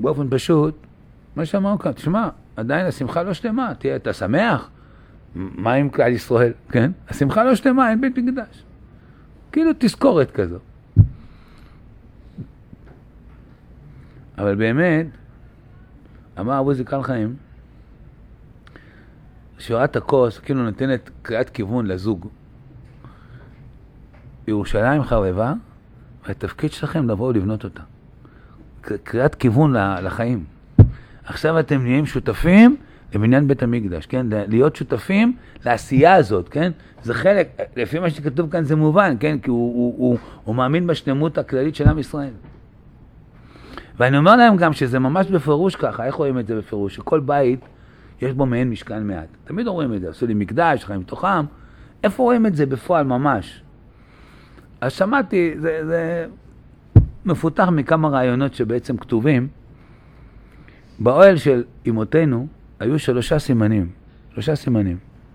באופן פשוט, מה שאמרנו כאן, תשמע, עדיין השמחה לא שלמה, תהיה, אתה שמח? מה עם כלל ישראל? כן? השמחה לא שלמה, אין בית מקדש. כאילו תזכורת כזו. אבל באמת, אמר אבו זיקן חיים, שורת הכוס כאילו נותנת קריאת כיוון לזוג. ירושלים חרבה, והתפקיד שלכם לבוא ולבנות אותה. קריאת כיוון לחיים. עכשיו אתם נהיים שותפים לבניין בית המקדש, כן? להיות שותפים לעשייה הזאת, כן? זה חלק, לפי מה שכתוב כאן זה מובן, כן? כי הוא, הוא, הוא, הוא מאמין בשלמות הכללית של עם ישראל. ואני אומר להם גם שזה ממש בפירוש ככה, איך רואים את זה בפירוש? שכל בית יש בו מעין משכן מעט. תמיד רואים את זה, עשו לי מקדש, חיים תוכם. איפה רואים את זה בפועל ממש? אז שמעתי, זה, זה מפותח מכמה רעיונות שבעצם כתובים. באוהל של אמותינו היו שלושה סימנים. שלושה סימנים.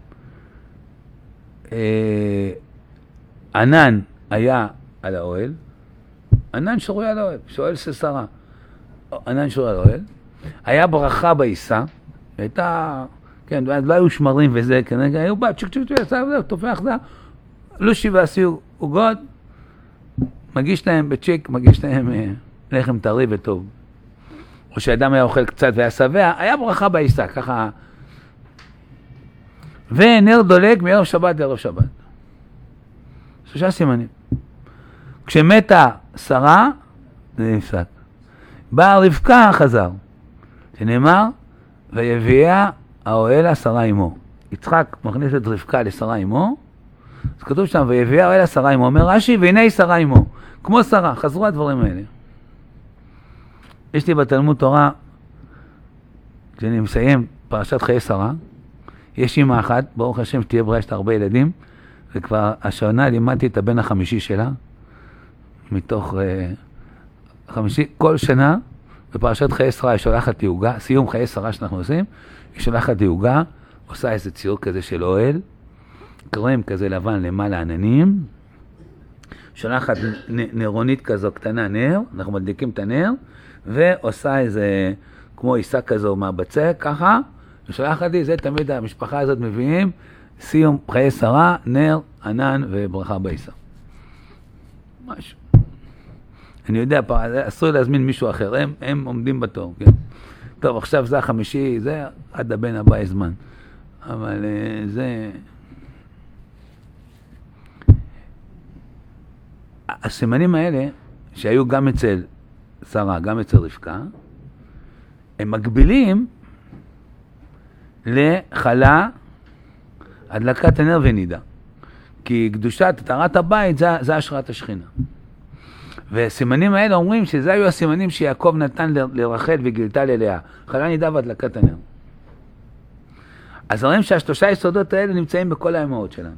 אה, ענן היה על האוהל, ענן שרוי על האוהל, שואל ששרה. ענן שרוי על האוהל. היה ברכה בעיסה, הייתה, כן, לא היו שמרים וזה, כנראה, היו בא, צ'ק צ'ק צ'ק, צ'ק, תופח זה, לושי ועשיו עוגות, מגיש להם בצ'ק, מגיש להם אה, לחם טרי וטוב. או שאדם היה אוכל קצת והיה שבע, היה ברכה בעיסה, ככה. ונר דולק מערב שבת לערב שבת. שלושה סימנים. כשמתה שרה, זה נפסק. באה רבקה חזר. שנאמר, ויביאה האוהלה שרה עמו. יצחק מכניס את רבקה לשרה עמו, אז כתוב שם, ויביאה האוהלה שרה עמו. אומר רש"י, והנה היא שרה עמו. כמו שרה, חזרו הדברים האלה. יש לי בתלמוד תורה, כשאני מסיים פרשת חיי שרה, יש אמא אחת, ברוך השם שתהיה בריא, יש לה הרבה ילדים, וכבר השנה לימדתי את הבן החמישי שלה, מתוך uh, חמישי, כל שנה, בפרשת חיי שרה היא שולחת לי עוגה, סיום חיי שרה שאנחנו עושים, היא שולחת לי עוגה, עושה איזה ציור כזה של אוהל, קרם כזה לבן למעלה עננים, שולחת נ, נרונית כזו קטנה נר, אנחנו מדליקים את הנר, ועושה איזה, כמו עיסה כזו מהבצק, ככה, ושולחת לי, זה תמיד המשפחה הזאת מביאים, סיום חיי שרה, נר, ענן וברכה בעיסה. משהו. אני יודע, אסור להזמין מישהו אחר, הם, הם עומדים בתור, כן? טוב, עכשיו זה החמישי, זה עד הבן הבא זמן. אבל זה... הסימנים האלה, שהיו גם אצל שרה, גם אצל רבקה, הם מקבילים לחלה, הדלקת הנר ונידה. כי קדושת, טהרת הבית, זה, זה השראת השכינה. והסימנים האלה אומרים שזה היו הסימנים שיעקב נתן לרחל וגילתה ללאה. חלה, נידה והדלקת הנר. אז רואים שהשלושה יסודות האלה נמצאים בכל האמהות שלנו.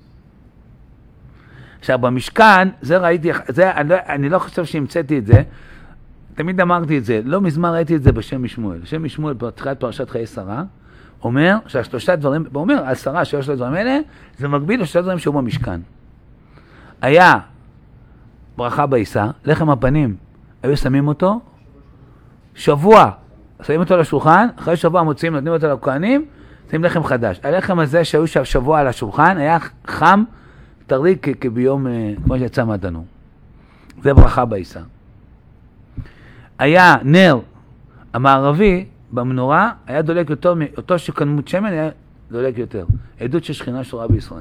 עכשיו, במשכן, זה ראיתי, זה, אני, לא, אני לא חושב שהמצאתי את זה, תמיד אמרתי את זה, לא מזמן ראיתי את זה בשם משמואל. בשם משמואל, בתחילת פרשת חיי שרה, אומר שהשלושה דברים, הוא אומר על שרה שיש לו דברים האלה, זה מקביל לשלושה דברים שהוא במשכן. היה ברכה בעיסה, לחם הפנים, היו שמים אותו, שבוע, שמים אותו לשולחן, אחרי שבוע מוציאים, נותנים אותו לכהנים, שמים לחם חדש. הלחם הזה שהיו שבוע על השולחן, היה חם, טרי כביום, כמו שיצא מהתנור. זה ברכה בעיסה. היה נר המערבי במנורה, היה דולק יותר, אותו שכמות שמן היה דולק יותר. עדות של שכינה שורה בישראל.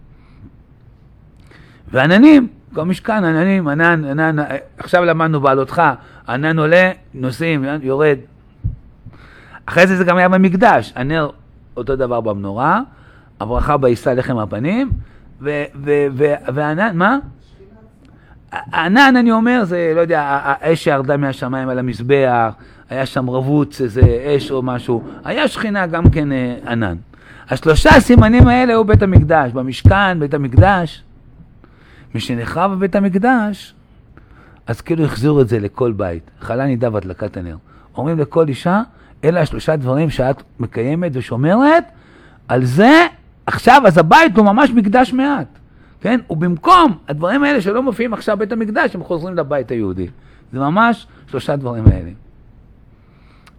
ועננים, גם משכן, עננים, ענן, ענן, עכשיו למדנו בעלותך, ענן עולה, נוסעים, יורד. אחרי זה זה גם היה במקדש, הנר אותו דבר במנורה, הברכה בעיסה לחם הפנים, וענן, מה? הענן, אני אומר, זה, לא יודע, האש שירדה מהשמיים על המזבח, היה שם רבוץ, איזה אש או משהו, היה שכינה גם כן ענן. השלושה הסימנים האלה הוא בית המקדש, במשכן, בית המקדש. מי שנחרב בבית המקדש, אז כאילו החזירו את זה לכל בית. חלה, נידה והדלקת הנר. אומרים לכל אישה, אלה השלושה דברים שאת מקיימת ושומרת, על זה, עכשיו, אז הבית הוא ממש מקדש מעט. כן? ובמקום הדברים האלה שלא מופיעים עכשיו בית המקדש, הם חוזרים לבית היהודי. זה ממש שלושה דברים האלה.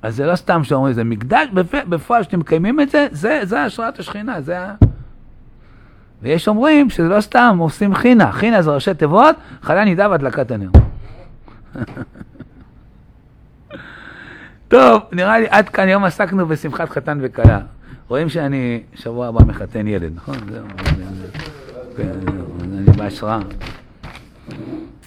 אז זה לא סתם שאומרים, זה מקדש, בפועל שאתם מקיימים את זה, זה, זה השראת השכינה, זה ה... ויש אומרים שזה לא סתם, עושים חינה, חינה זה ראשי תיבות, חלה נידה והדלקת הנר. טוב, נראה לי עד כאן יום עסקנו בשמחת חתן וכלה. רואים שאני שבוע הבא מחתן ילד, נכון? זהו, אני בהשראה.